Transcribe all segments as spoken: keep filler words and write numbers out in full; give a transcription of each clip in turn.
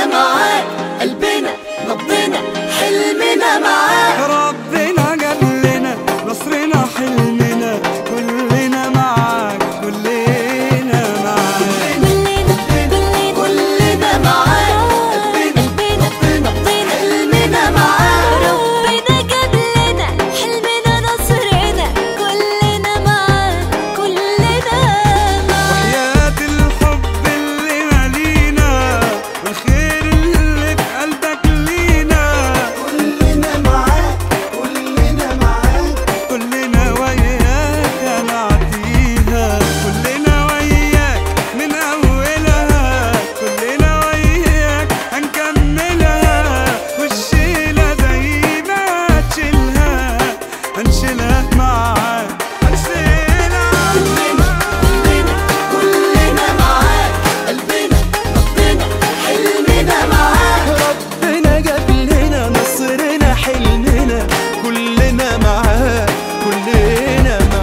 معاك، قلبنا نبضنا حلمنا معاك. ربنا جاب لنا نصرنا حلمنا كلنا معاك، كلنا معاك، كلنا كلنا معاك، قلبنا نبضنا حلمنا معاك. ربنا جاب لنا حلمنا نصرنا كلنا معاك، كلنا معاك. وحياة الحب اللي مالينا والخير اللي في قلبك لينا، كلنا معاك كلنا معاك. كلنا وياك هنعديها، كلنا وياك من أولها، كلنا وياك هنكملها، والشيلة زي ما تشيلها هنشيلها معاك، هنشيلها كلنا كلنا معاك، قلبنا نبضنا حلمنا معاك. ربنا جاب لنا نصرنا حلمنا كلنا معاك، كلنا معاك.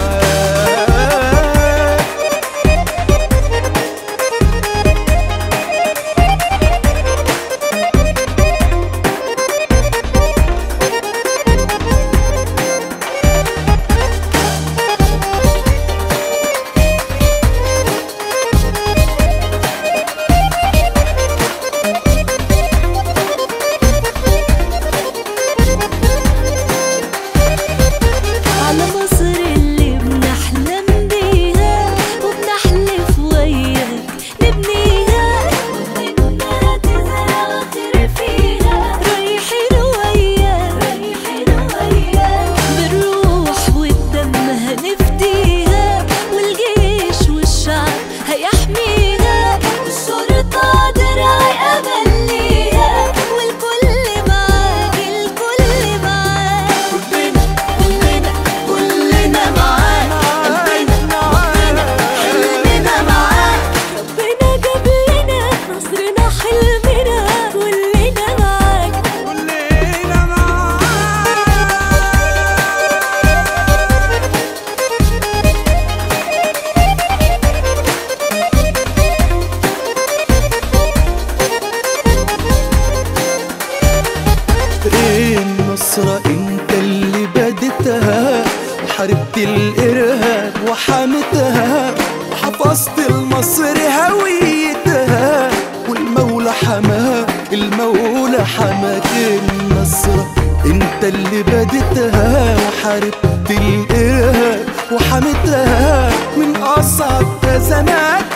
على مصر اللي بنحلم بيها وبنحلف وياك نبنيها، وإنها تزرع خير فيها. رايحين وياك رايحين وياك بالروح والدم هنفديها، والجيش والشعب هيحميها، والشرطة درع أمل ليها، والكل معاك الكل معاك. كلنا كلنا معاك، قلبنا نبضنا حلمنا معاك. ربنا جاب لنا نصرنا حلمنا كلنا معاك. كلنا معاك. النصرة انت اللي بدتها، وحاربت الارهاب وحمتها، وحفظت المصر هويتها، والمولى حماها المولى حماك. النصرة انت اللي بدتها، وحاربت الارهاب وحمتها، من اصعب ازمات